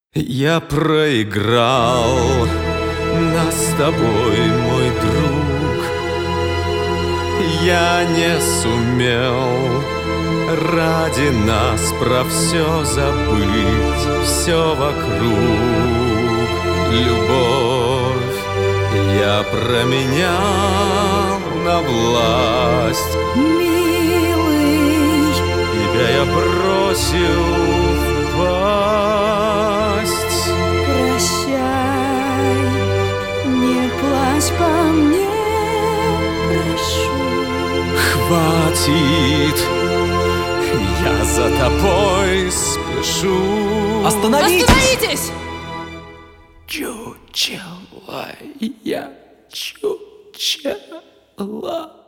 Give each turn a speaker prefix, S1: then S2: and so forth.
S1: Я проиграл, нас с тобой, мой друг. Я не сумел ради нас про все забыть, все вокруг. Любовь я променял на власть.
S2: Милый,
S1: тебя я бросил в пасть.
S2: прощай, не плачь по мне, прошу.
S1: Хватит, я за тобой спешу.
S3: Остановитесь!
S1: Чучело, я чучело.